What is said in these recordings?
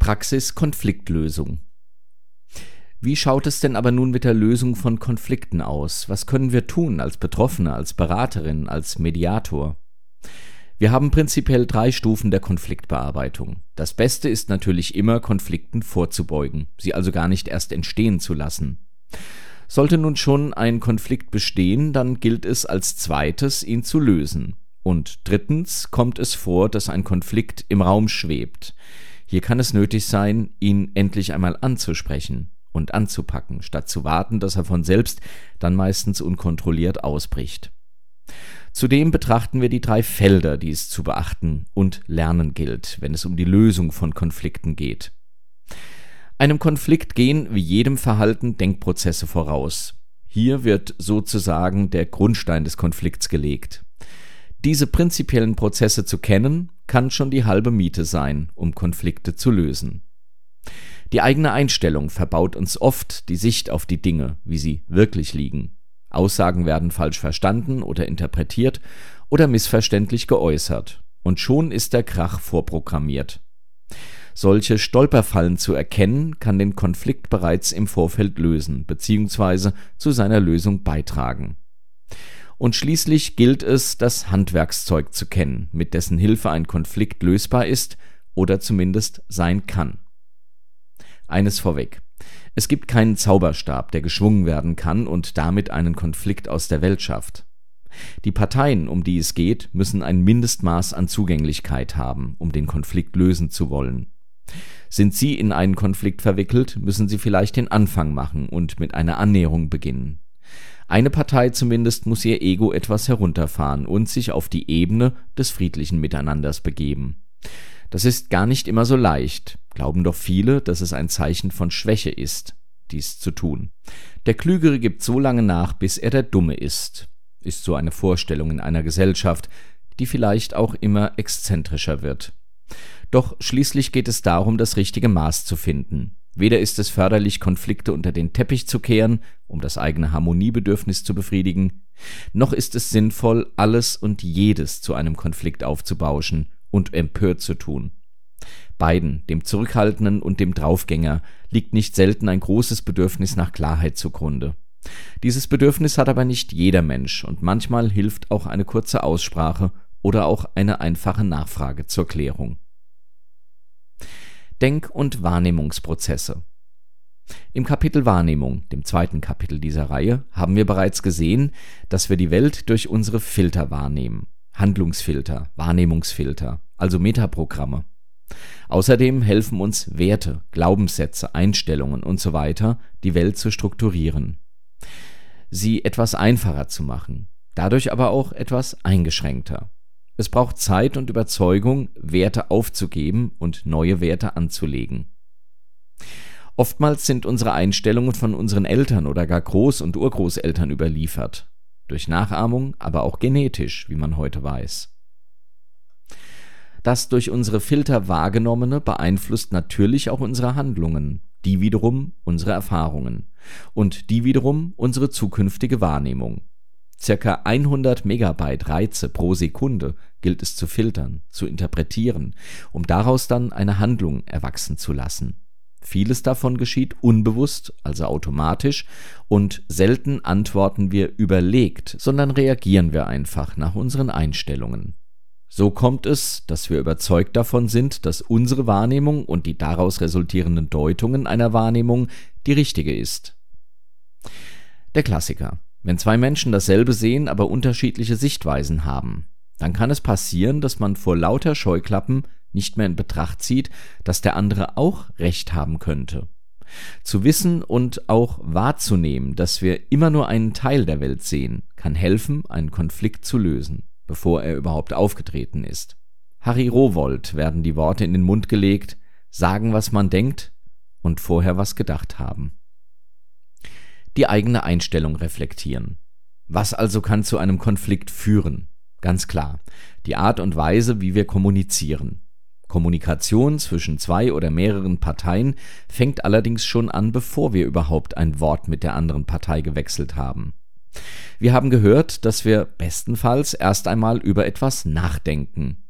Praxis Konfliktlösung. Wie schaut es denn aber nun mit der Lösung von Konflikten aus? Was können wir tun als Betroffene, als Beraterin, als Mediator? Wir haben prinzipiell 3 Stufen der Konfliktbearbeitung. Das Beste ist natürlich immer, Konflikten vorzubeugen, sie also gar nicht erst entstehen zu lassen. Sollte nun schon ein Konflikt bestehen, dann gilt es als zweites, ihn zu lösen. Und drittens kommt es vor, dass ein Konflikt im Raum schwebt. Hier kann es nötig sein, ihn endlich einmal anzusprechen und anzupacken, statt zu warten, dass er von selbst dann meistens unkontrolliert ausbricht. Zudem betrachten wir die 3 Felder, die es zu beachten und lernen gilt, wenn es um die Lösung von Konflikten geht. Einem Konflikt gehen, wie jedem Verhalten, Denkprozesse voraus. Hier wird sozusagen der Grundstein des Konflikts gelegt. Diese prinzipiellen Prozesse zu kennen, kann schon die halbe Miete sein, um Konflikte zu lösen. Die eigene Einstellung verbaut uns oft die Sicht auf die Dinge, wie sie wirklich liegen. Aussagen werden falsch verstanden oder interpretiert oder missverständlich geäußert. Und schon ist der Krach vorprogrammiert. Solche Stolperfallen zu erkennen, kann den Konflikt bereits im Vorfeld lösen bzw. zu seiner Lösung beitragen. Und schließlich gilt es, das Handwerkszeug zu kennen, mit dessen Hilfe ein Konflikt lösbar ist oder zumindest sein kann. Eines vorweg: Es gibt keinen Zauberstab, der geschwungen werden kann und damit einen Konflikt aus der Welt schafft. Die Parteien, um die es geht, müssen ein Mindestmaß an Zugänglichkeit haben, um den Konflikt lösen zu wollen. Sind sie in einen Konflikt verwickelt, müssen sie vielleicht den Anfang machen und mit einer Annäherung beginnen. Eine Partei zumindest muss ihr Ego etwas herunterfahren und sich auf die Ebene des friedlichen Miteinanders begeben. Das ist gar nicht immer so leicht, glauben doch viele, dass es ein Zeichen von Schwäche ist, dies zu tun. Der Klügere gibt so lange nach, bis er der Dumme ist so eine Vorstellung in einer Gesellschaft, die vielleicht auch immer exzentrischer wird. Doch schließlich geht es darum, das richtige Maß zu finden. Weder ist es förderlich, Konflikte unter den Teppich zu kehren, um das eigene Harmoniebedürfnis zu befriedigen, noch ist es sinnvoll, alles und jedes zu einem Konflikt aufzubauschen und empört zu tun. Beiden, dem Zurückhaltenden und dem Draufgänger, liegt nicht selten ein großes Bedürfnis nach Klarheit zugrunde. Dieses Bedürfnis hat aber nicht jeder Mensch und manchmal hilft auch eine kurze Aussprache oder auch eine einfache Nachfrage zur Klärung. Denk- und Wahrnehmungsprozesse. Im Kapitel Wahrnehmung, dem 2. Kapitel dieser Reihe, haben wir bereits gesehen, dass wir die Welt durch unsere Filter wahrnehmen. Handlungsfilter, Wahrnehmungsfilter, also Metaprogramme. Außerdem helfen uns Werte, Glaubenssätze, Einstellungen usw., die Welt zu strukturieren. Sie etwas einfacher zu machen, dadurch aber auch etwas eingeschränkter. Es braucht Zeit und Überzeugung, Werte aufzugeben und neue Werte anzulegen. Oftmals sind unsere Einstellungen von unseren Eltern oder gar Groß- und Urgroßeltern überliefert. Durch Nachahmung, aber auch genetisch, wie man heute weiß. Das durch unsere Filter Wahrgenommene beeinflusst natürlich auch unsere Handlungen, die wiederum unsere Erfahrungen und die wiederum unsere zukünftige Wahrnehmung. Circa 100 Megabyte Reize pro Sekunde gilt es zu filtern, zu interpretieren, um daraus dann eine Handlung erwachsen zu lassen. Vieles davon geschieht unbewusst, also automatisch, und selten antworten wir überlegt, sondern reagieren wir einfach nach unseren Einstellungen. So kommt es, dass wir überzeugt davon sind, dass unsere Wahrnehmung und die daraus resultierenden Deutungen einer Wahrnehmung die richtige ist. Der Klassiker: Wenn 2 Menschen dasselbe sehen, aber unterschiedliche Sichtweisen haben, dann kann es passieren, dass man vor lauter Scheuklappen nicht mehr in Betracht zieht, dass der andere auch recht haben könnte. Zu wissen und auch wahrzunehmen, dass wir immer nur einen Teil der Welt sehen, kann helfen, einen Konflikt zu lösen, bevor er überhaupt aufgetreten ist. Harry Rowohlt werden die Worte in den Mund gelegt: Sagen, was man denkt und vorher was gedacht haben. Die eigene Einstellung reflektieren. Was also kann zu einem Konflikt führen? Ganz klar, die Art und Weise, wie wir kommunizieren. Kommunikation zwischen 2 oder mehreren Parteien fängt allerdings schon an, bevor wir überhaupt ein Wort mit der anderen Partei gewechselt haben. Wir haben gehört, dass wir bestenfalls erst einmal über etwas nachdenken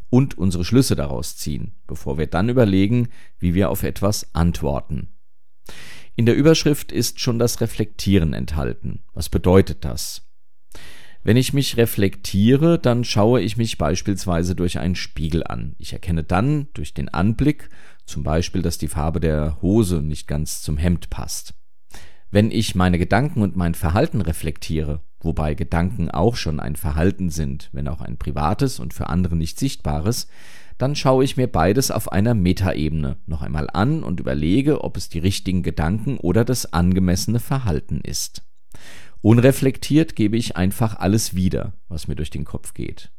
und unsere Schlüsse daraus ziehen, bevor wir dann überlegen, wie wir auf etwas antworten. In der Überschrift ist schon das Reflektieren enthalten. Was bedeutet das? Wenn ich mich reflektiere, dann schaue ich mich beispielsweise durch einen Spiegel an. Ich erkenne dann durch den Anblick zum Beispiel, dass die Farbe der Hose nicht ganz zum Hemd passt. Wenn ich meine Gedanken und mein Verhalten reflektiere, wobei Gedanken auch schon ein Verhalten sind, wenn auch ein privates und für andere nicht sichtbares, dann schaue ich mir beides auf einer Metaebene noch einmal an und überlege, ob es die richtigen Gedanken oder das angemessene Verhalten ist. Unreflektiert gebe ich einfach alles wieder, was mir durch den Kopf geht.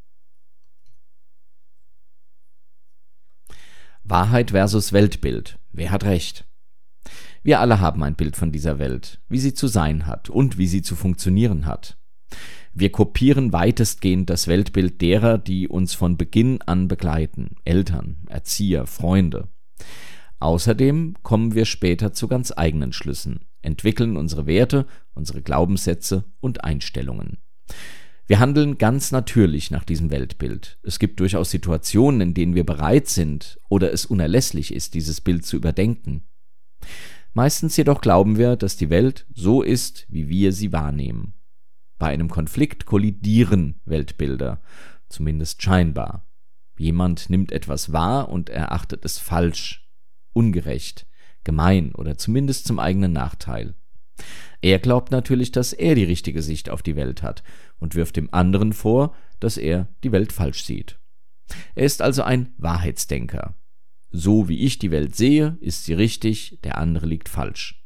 Wahrheit versus Weltbild. Wer hat recht? Wir alle haben ein Bild von dieser Welt, wie sie zu sein hat und wie sie zu funktionieren hat. Wir kopieren weitestgehend das Weltbild derer, die uns von Beginn an begleiten, Eltern, Erzieher, Freunde. Außerdem kommen wir später zu ganz eigenen Schlüssen, entwickeln unsere Werte, unsere Glaubenssätze und Einstellungen. Wir handeln ganz natürlich nach diesem Weltbild. Es gibt durchaus Situationen, in denen wir bereit sind oder es unerlässlich ist, dieses Bild zu überdenken. Meistens jedoch glauben wir, dass die Welt so ist, wie wir sie wahrnehmen. Bei einem Konflikt kollidieren Weltbilder, zumindest scheinbar. Jemand nimmt etwas wahr und erachtet es falsch, ungerecht, gemein oder zumindest zum eigenen Nachteil. Er glaubt natürlich, dass er die richtige Sicht auf die Welt hat und wirft dem anderen vor, dass er die Welt falsch sieht. Er ist also ein Wahrheitsdenker. So wie ich die Welt sehe, ist sie richtig, der andere liegt falsch.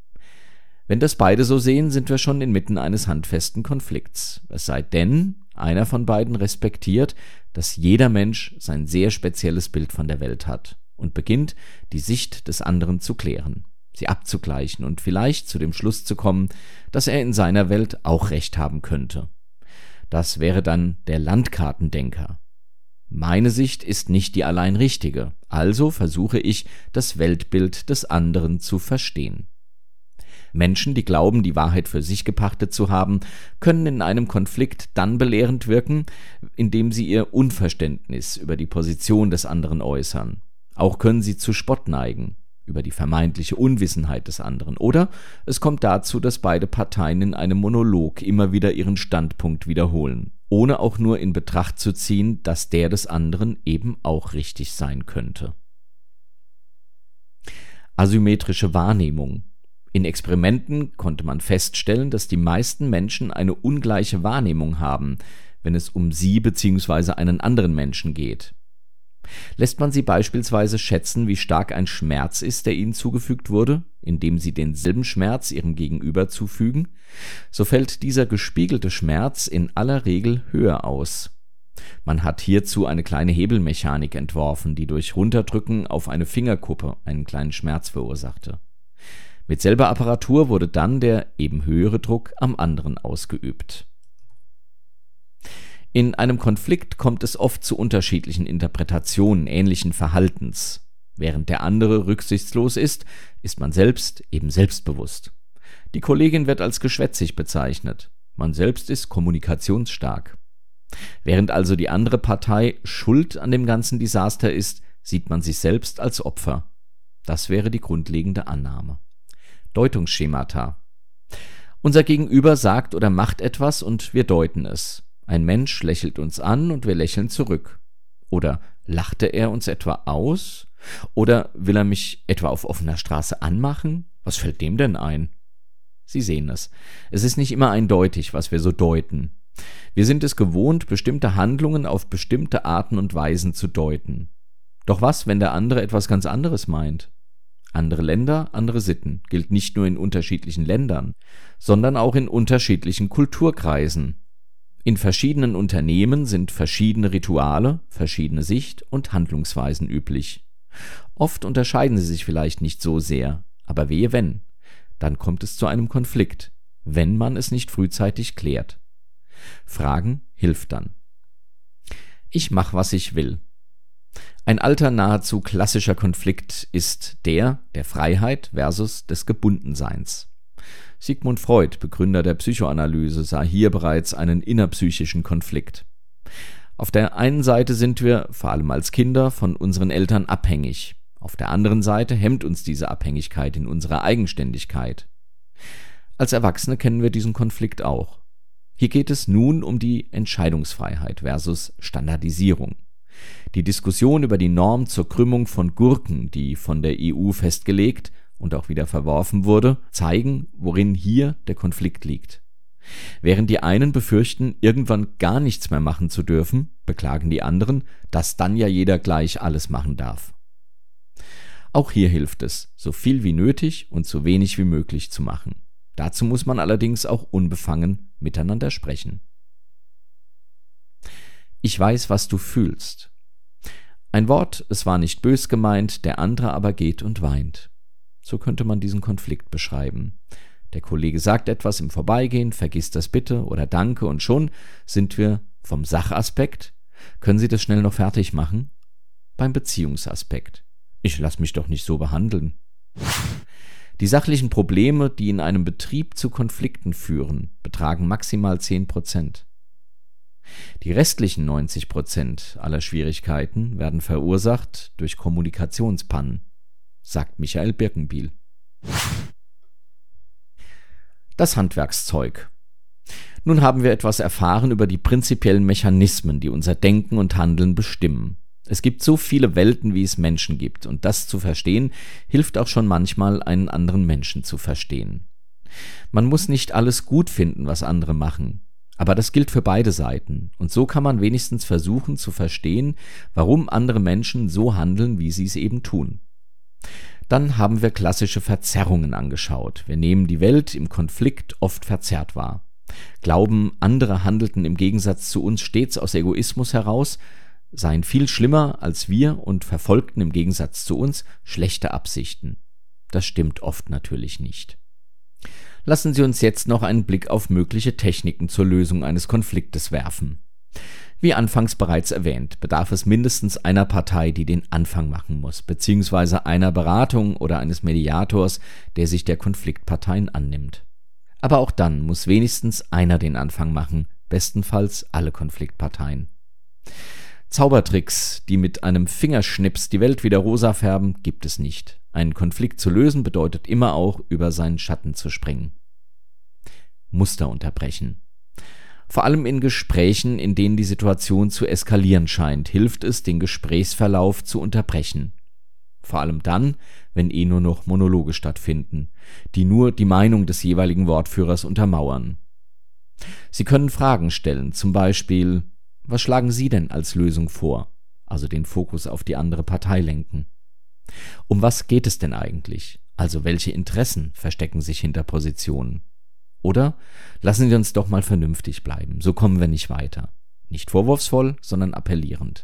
Wenn das beide so sehen, sind wir schon inmitten eines handfesten Konflikts. Es sei denn, einer von beiden respektiert, dass jeder Mensch sein sehr spezielles Bild von der Welt hat und beginnt, die Sicht des anderen zu klären, sie abzugleichen und vielleicht zu dem Schluss zu kommen, dass er in seiner Welt auch recht haben könnte. Das wäre dann der Landkartendenker. Meine Sicht ist nicht die allein richtige, also versuche ich, das Weltbild des anderen zu verstehen. Menschen, die glauben, die Wahrheit für sich gepachtet zu haben, können in einem Konflikt dann belehrend wirken, indem sie ihr Unverständnis über die Position des anderen äußern. Auch können sie zu Spott neigen, über die vermeintliche Unwissenheit des anderen. Oder es kommt dazu, dass beide Parteien in einem Monolog immer wieder ihren Standpunkt wiederholen, ohne auch nur in Betracht zu ziehen, dass der des anderen eben auch richtig sein könnte. Asymmetrische Wahrnehmung. In Experimenten konnte man feststellen, dass die meisten Menschen eine ungleiche Wahrnehmung haben, wenn es um sie bzw. einen anderen Menschen geht. Lässt man sie beispielsweise schätzen, wie stark ein Schmerz ist, der ihnen zugefügt wurde, indem sie denselben Schmerz ihrem Gegenüber zufügen, so fällt dieser gespiegelte Schmerz in aller Regel höher aus. Man hat hierzu eine kleine Hebelmechanik entworfen, die durch Runterdrücken auf eine Fingerkuppe einen kleinen Schmerz verursachte. Mit selber Apparatur wurde dann der eben höhere Druck am anderen ausgeübt. In einem Konflikt kommt es oft zu unterschiedlichen Interpretationen ähnlichen Verhaltens. Während der andere rücksichtslos ist, ist man selbst eben selbstbewusst. Die Kollegin wird als geschwätzig bezeichnet, man selbst ist kommunikationsstark. Während also die andere Partei schuld an dem ganzen Desaster ist, sieht man sich selbst als Opfer. Das wäre die grundlegende Annahme. Deutungsschemata. Unser Gegenüber sagt oder macht etwas und wir deuten es. Ein Mensch lächelt uns an und wir lächeln zurück. Oder lachte er uns etwa aus? Oder will er mich etwa auf offener Straße anmachen? Was fällt dem denn ein? Sie sehen es. Es ist nicht immer eindeutig, was wir so deuten. Wir sind es gewohnt, bestimmte Handlungen auf bestimmte Arten und Weisen zu deuten. Doch was, wenn der andere etwas ganz anderes meint? Andere Länder, andere Sitten gilt nicht nur in unterschiedlichen Ländern, sondern auch in unterschiedlichen Kulturkreisen. In verschiedenen Unternehmen sind verschiedene Rituale, verschiedene Sicht- und Handlungsweisen üblich. Oft unterscheiden sie sich vielleicht nicht so sehr, aber wehe wenn. Dann kommt es zu einem Konflikt, wenn man es nicht frühzeitig klärt. Fragen hilft dann. Ich mach, was ich will. Ein alter, nahezu klassischer Konflikt ist der Freiheit versus des Gebundenseins. Sigmund Freud, Begründer der Psychoanalyse, sah hier bereits einen innerpsychischen Konflikt. Auf der einen Seite sind wir, vor allem als Kinder, von unseren Eltern abhängig. Auf der anderen Seite hemmt uns diese Abhängigkeit in unserer Eigenständigkeit. Als Erwachsene kennen wir diesen Konflikt auch. Hier geht es nun um die Entscheidungsfreiheit versus Standardisierung. Die Diskussion über die Norm zur Krümmung von Gurken, die von der EU festgelegt und auch wieder verworfen wurde, zeigen, worin hier der Konflikt liegt. Während die einen befürchten, irgendwann gar nichts mehr machen zu dürfen, beklagen die anderen, dass dann ja jeder gleich alles machen darf. Auch hier hilft es, so viel wie nötig und so wenig wie möglich zu machen. Dazu muss man allerdings auch unbefangen miteinander sprechen. Ich weiß, was du fühlst. Ein Wort, es war nicht bös gemeint, der andere aber geht und weint. So könnte man diesen Konflikt beschreiben. Der Kollege sagt etwas im Vorbeigehen, vergiss das bitte oder danke und schon sind wir vom Sachaspekt, können Sie das schnell noch fertig machen? Beim Beziehungsaspekt. Ich lass mich doch nicht so behandeln. Die sachlichen Probleme, die in einem Betrieb zu Konflikten führen, betragen maximal 10%. Die restlichen 90% aller Schwierigkeiten werden verursacht durch Kommunikationspannen, sagt Michael Birkenbiel. Das Handwerkszeug. Nun haben wir etwas erfahren über die prinzipiellen Mechanismen, die unser Denken und Handeln bestimmen. Es gibt so viele Welten, wie es Menschen gibt, und das zu verstehen, hilft auch schon manchmal, einen anderen Menschen zu verstehen. Man muss nicht alles gut finden, was andere machen, aber das gilt für beide Seiten, und so kann man wenigstens versuchen zu verstehen, warum andere Menschen so handeln, wie sie es eben tun. Dann haben wir klassische Verzerrungen angeschaut. Wir nehmen die Welt im Konflikt oft verzerrt wahr, glauben, andere handelten im Gegensatz zu uns stets aus Egoismus heraus, seien viel schlimmer als wir und verfolgten im Gegensatz zu uns schlechte Absichten. Das stimmt oft natürlich nicht. Lassen Sie uns jetzt noch einen Blick auf mögliche Techniken zur Lösung eines Konfliktes werfen. Wie anfangs bereits erwähnt, bedarf es mindestens einer Partei, die den Anfang machen muss, beziehungsweise einer Beratung oder eines Mediators, der sich der Konfliktparteien annimmt. Aber auch dann muss wenigstens einer den Anfang machen, bestenfalls alle Konfliktparteien. Zaubertricks, die mit einem Fingerschnips die Welt wieder rosa färben, gibt es nicht. Einen Konflikt zu lösen bedeutet immer auch, über seinen Schatten zu springen. Muster unterbrechen. Vor allem in Gesprächen, in denen die Situation zu eskalieren scheint, hilft es, den Gesprächsverlauf zu unterbrechen. Vor allem dann, wenn nur noch Monologe stattfinden, die nur die Meinung des jeweiligen Wortführers untermauern. Sie können Fragen stellen, zum Beispiel: Was schlagen Sie denn als Lösung vor? Also den Fokus auf die andere Partei lenken. Um was geht es denn eigentlich? Also welche Interessen verstecken sich hinter Positionen? Oder lassen Sie uns doch mal vernünftig bleiben, so kommen wir nicht weiter. Nicht vorwurfsvoll, sondern appellierend.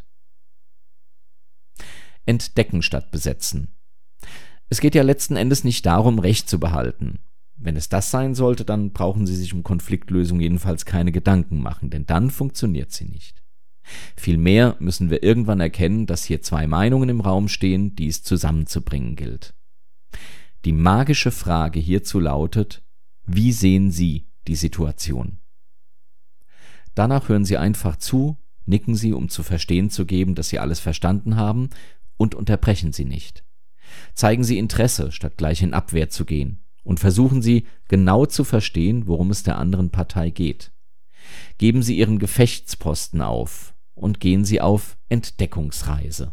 Entdecken statt besetzen. Es geht ja letzten Endes nicht darum, Recht zu behalten. Wenn es das sein sollte, dann brauchen Sie sich um Konfliktlösung jedenfalls keine Gedanken machen, denn dann funktioniert sie nicht. Vielmehr müssen wir irgendwann erkennen, dass hier zwei Meinungen im Raum stehen, die es zusammenzubringen gilt. Die magische Frage hierzu lautet: Wie sehen Sie die Situation? Danach hören Sie einfach zu, nicken Sie, um zu verstehen zu geben, dass Sie alles verstanden haben, und unterbrechen Sie nicht. Zeigen Sie Interesse, statt gleich in Abwehr zu gehen, und versuchen Sie, genau zu verstehen, worum es der anderen Partei geht. Geben Sie Ihren Gefechtsposten auf und gehen Sie auf Entdeckungsreise.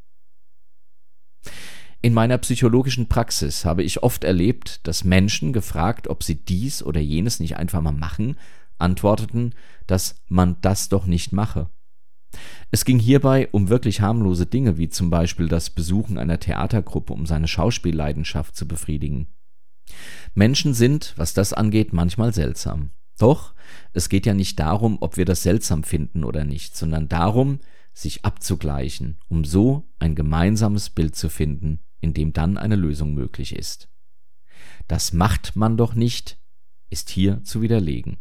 In meiner psychologischen Praxis habe ich oft erlebt, dass Menschen, gefragt, ob sie dies oder jenes nicht einfach mal machen, antworteten, dass man das doch nicht mache. Es ging hierbei um wirklich harmlose Dinge, wie zum Beispiel das Besuchen einer Theatergruppe, um seine Schauspielleidenschaft zu befriedigen. Menschen sind, was das angeht, manchmal seltsam. Doch, es geht ja nicht darum, ob wir das seltsam finden oder nicht, sondern darum, sich abzugleichen, um so ein gemeinsames Bild zu finden, in dem dann eine Lösung möglich ist. Das macht man doch nicht, ist hier zu widerlegen.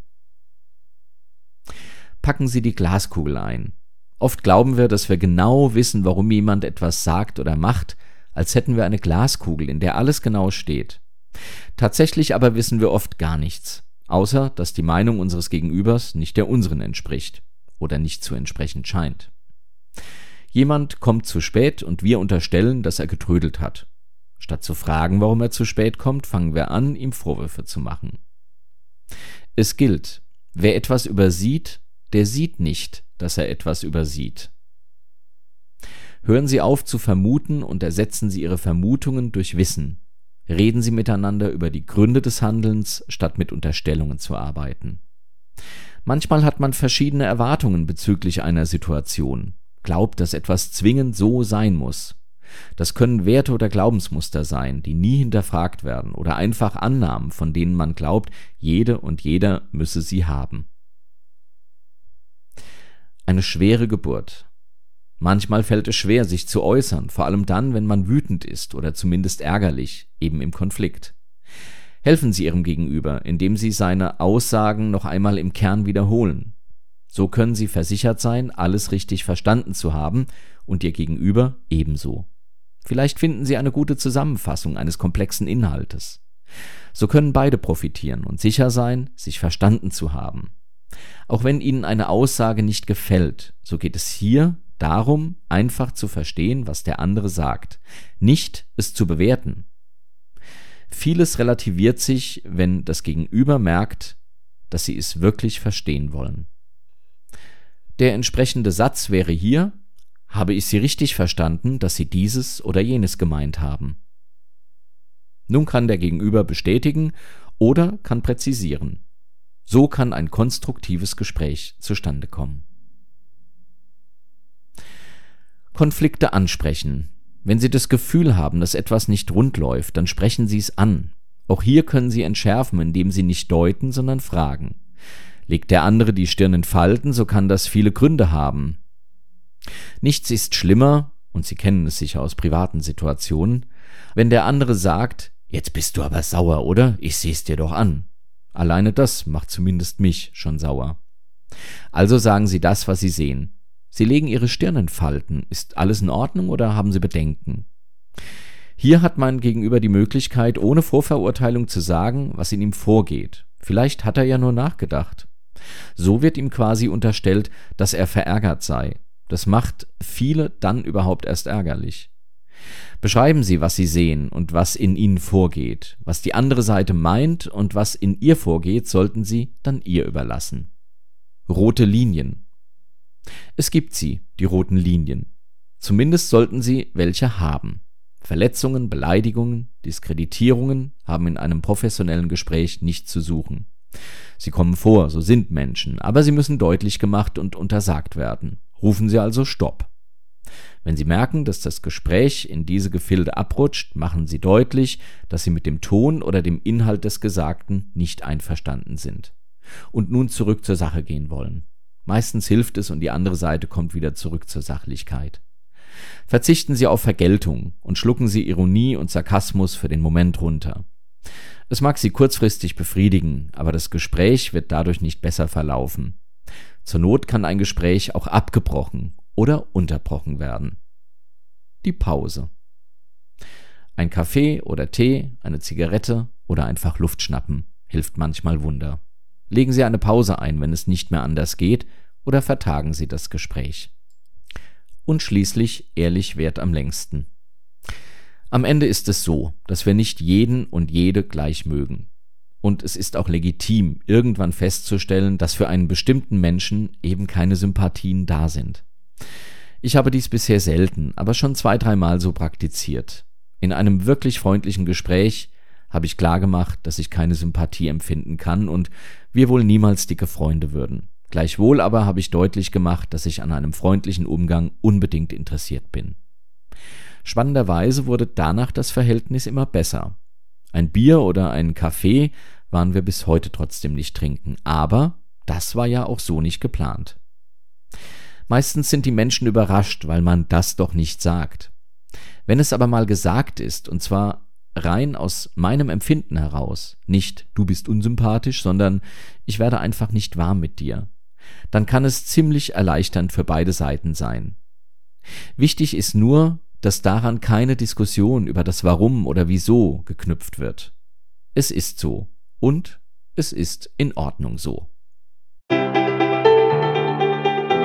Packen Sie die Glaskugel ein. Oft glauben wir, dass wir genau wissen, warum jemand etwas sagt oder macht, als hätten wir eine Glaskugel, in der alles genau steht. Tatsächlich aber wissen wir oft gar nichts, außer dass die Meinung unseres Gegenübers nicht der unseren entspricht. oder nicht zu entsprechen scheint. Jemand kommt zu spät und wir unterstellen, dass er getrödelt hat. Statt zu fragen, warum er zu spät kommt, fangen wir an, ihm Vorwürfe zu machen. Es gilt, wer etwas übersieht, der sieht nicht, dass er etwas übersieht. Hören Sie auf zu vermuten und ersetzen Sie Ihre Vermutungen durch Wissen. Reden Sie miteinander über die Gründe des Handelns, statt mit Unterstellungen zu arbeiten. Manchmal hat man verschiedene Erwartungen bezüglich einer Situation, glaubt, dass etwas zwingend so sein muss. Das können Werte oder Glaubensmuster sein, die nie hinterfragt werden, oder einfach Annahmen, von denen man glaubt, jede und jeder müsse sie haben. Eine schwere Geburt. Manchmal fällt es schwer, sich zu äußern, vor allem dann, wenn man wütend ist oder zumindest ärgerlich, eben im Konflikt. Helfen Sie Ihrem Gegenüber, indem Sie seine Aussagen noch einmal im Kern wiederholen. So können Sie versichert sein, alles richtig verstanden zu haben und Ihr Gegenüber ebenso. Vielleicht finden Sie eine gute Zusammenfassung eines komplexen Inhaltes. So können beide profitieren und sicher sein, sich verstanden zu haben. Auch wenn Ihnen eine Aussage nicht gefällt, so geht es hier darum, einfach zu verstehen, was der andere sagt, nicht es zu bewerten. Vieles relativiert sich, wenn das Gegenüber merkt, dass Sie es wirklich verstehen wollen. Der entsprechende Satz wäre hier: Habe ich Sie richtig verstanden, dass Sie dieses oder jenes gemeint haben? Nun kann der Gegenüber bestätigen oder kann präzisieren. So kann ein konstruktives Gespräch zustande kommen. Konflikte ansprechen. Wenn Sie das Gefühl haben, dass etwas nicht rund läuft, dann sprechen Sie es an. Auch hier können Sie entschärfen, indem Sie nicht deuten, sondern fragen. Legt der andere die Stirn in Falten, so kann das viele Gründe haben. Nichts ist schlimmer, und Sie kennen es sicher aus privaten Situationen, wenn der andere sagt: Jetzt bist du aber sauer, oder? Ich seh's dir doch an. Alleine das macht zumindest mich schon sauer. Also sagen Sie das, was Sie sehen. Sie legen Ihre Stirn in Falten. Ist alles in Ordnung oder haben Sie Bedenken? Hier hat mein Gegenüber die Möglichkeit, ohne Vorverurteilung zu sagen, was in ihm vorgeht. Vielleicht hat er ja nur nachgedacht. So wird ihm quasi unterstellt, dass er verärgert sei. Das macht viele dann überhaupt erst ärgerlich. Beschreiben Sie, was Sie sehen und was in Ihnen vorgeht. Was die andere Seite meint und was in ihr vorgeht, sollten Sie dann ihr überlassen. Rote Linien. Es gibt sie, die roten Linien. Zumindest sollten Sie welche haben. Verletzungen, Beleidigungen, Diskreditierungen haben in einem professionellen Gespräch nichts zu suchen. Sie kommen vor, so sind Menschen, aber sie müssen deutlich gemacht und untersagt werden. Rufen Sie also Stopp. Wenn Sie merken, dass das Gespräch in diese Gefilde abrutscht, machen Sie deutlich, dass Sie mit dem Ton oder dem Inhalt des Gesagten nicht einverstanden sind und nun zurück zur Sache gehen wollen. Meistens hilft es und die andere Seite kommt wieder zurück zur Sachlichkeit. Verzichten Sie auf Vergeltung und schlucken Sie Ironie und Sarkasmus für den Moment runter. Es mag Sie kurzfristig befriedigen, aber das Gespräch wird dadurch nicht besser verlaufen. Zur Not kann ein Gespräch auch abgebrochen oder unterbrochen werden. Die Pause. Ein Kaffee oder Tee, eine Zigarette oder einfach Luft schnappen hilft manchmal Wunder. Legen Sie eine Pause ein, wenn es nicht mehr anders geht, oder vertagen Sie das Gespräch. Und schließlich, ehrlich währt am längsten. Am Ende ist es so, dass wir nicht jeden und jede gleich mögen. Und es ist auch legitim, irgendwann festzustellen, dass für einen bestimmten Menschen eben keine Sympathien da sind. Ich habe dies bisher selten, aber schon 2-3 Mal so praktiziert. In einem wirklich freundlichen Gespräch habe ich klargemacht, dass ich keine Sympathie empfinden kann und wir wohl niemals dicke Freunde würden. Gleichwohl aber habe ich deutlich gemacht, dass ich an einem freundlichen Umgang unbedingt interessiert bin. Spannenderweise wurde danach das Verhältnis immer besser. Ein Bier oder einen Kaffee waren wir bis heute trotzdem nicht trinken, aber das war ja auch so nicht geplant. Meistens sind die Menschen überrascht, weil man das doch nicht sagt. Wenn es aber mal gesagt ist, und zwar rein aus meinem Empfinden heraus, nicht du bist unsympathisch, sondern ich werde einfach nicht warm mit dir, dann kann es ziemlich erleichternd für beide Seiten sein. Wichtig ist nur, dass daran keine Diskussion über das Warum oder Wieso geknüpft wird. Es ist so und es ist in Ordnung so.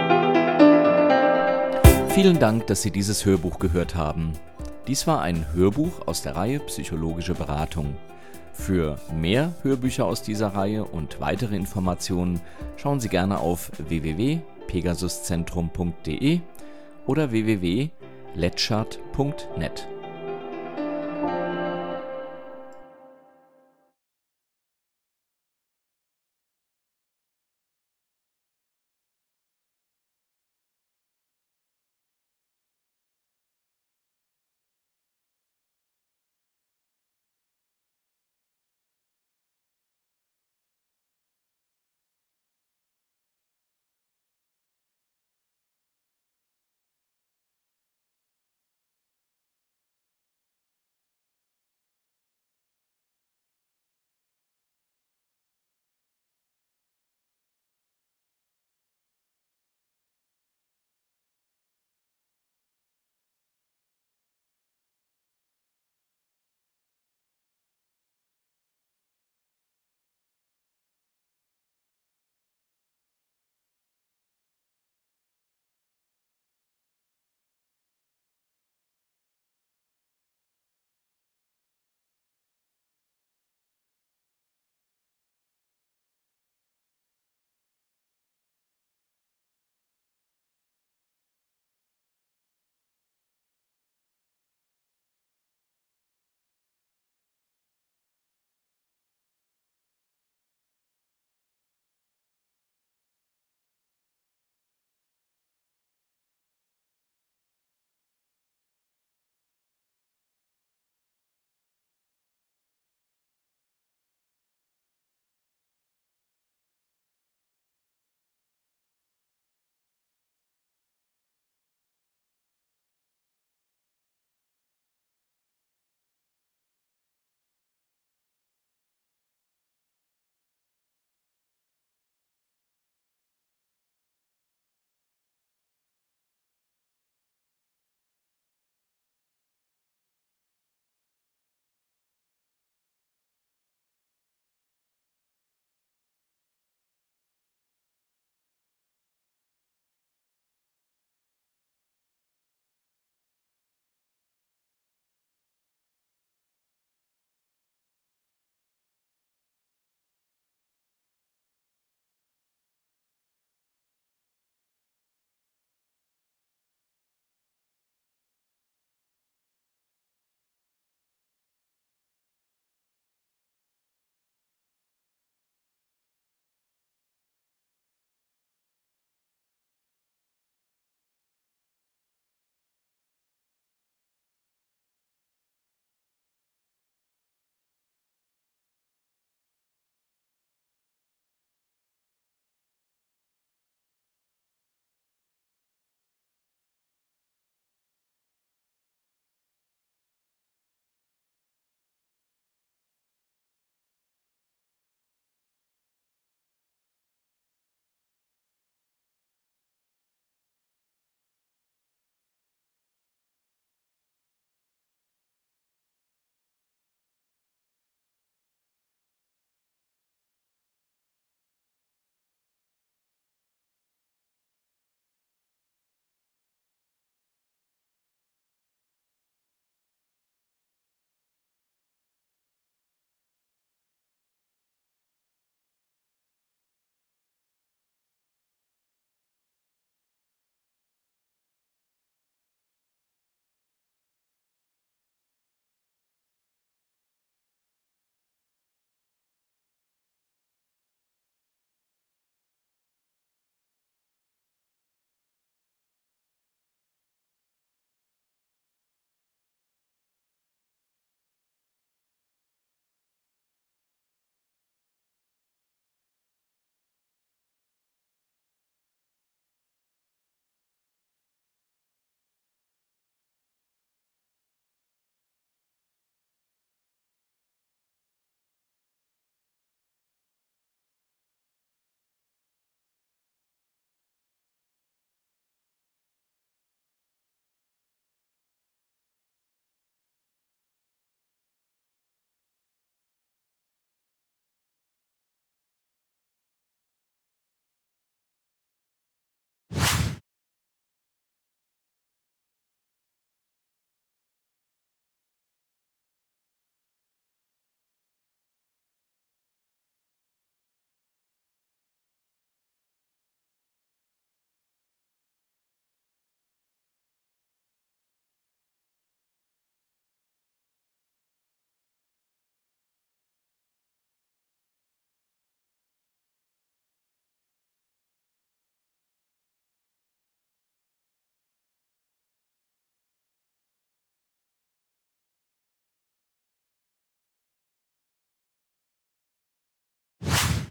Vielen Dank, dass Sie dieses Hörbuch gehört haben. Dies war ein Hörbuch aus der Reihe Psychologische Beratung. Für mehr Hörbücher aus dieser Reihe und weitere Informationen schauen Sie gerne auf www.pegasuszentrum.de oder www.letschert.net.